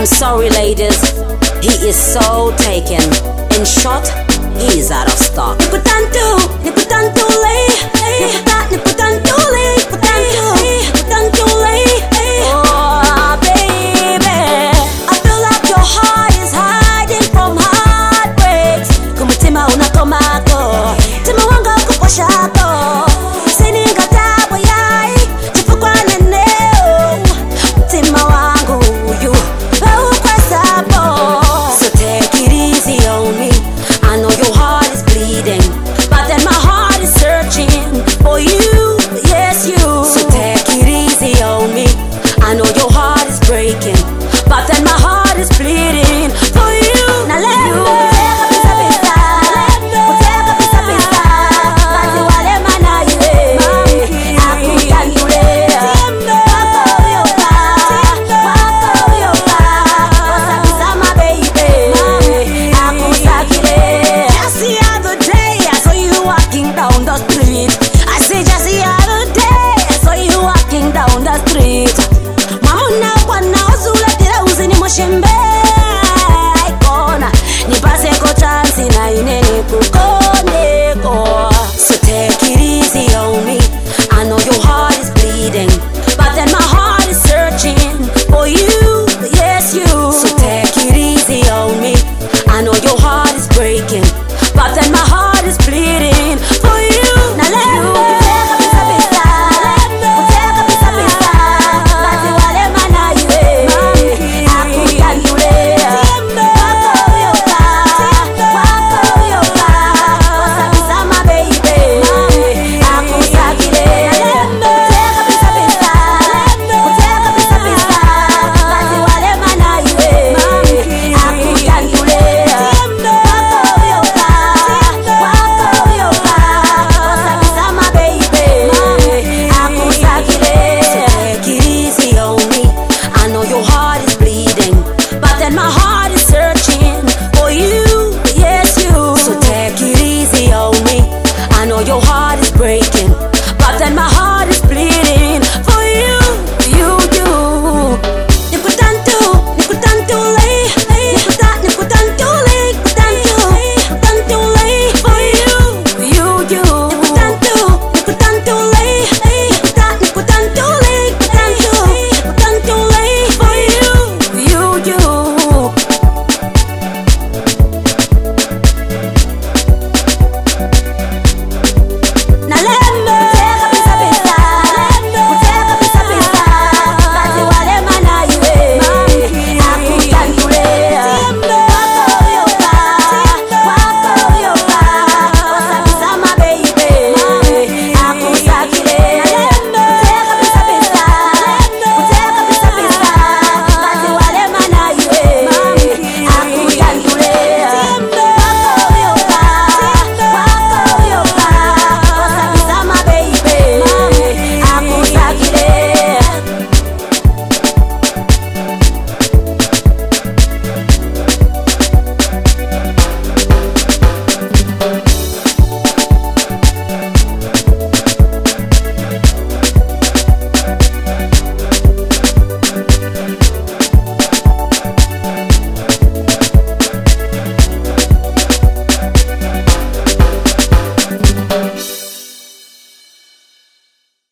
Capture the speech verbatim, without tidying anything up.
I'm sorry ladies, he is so taken. In short, he is out of stock. Niputantu, niputantu lay, niputan, niputantu lay, niputantu, niputantu lay. Oh baby, I feel like your heart is hiding from heartbreaks. Kumutima unakomako, tima wanga kuposhako. Sininga tabu yai, chifukwa neneo. Tima wangu you, wewe kwa sabo. So take it easy on me. I know your heart is bleeding, but then my heart is searching for you, yes you. So take it easy on me. I know your heart is breaking, but then my heart is bleeding for you. Now let me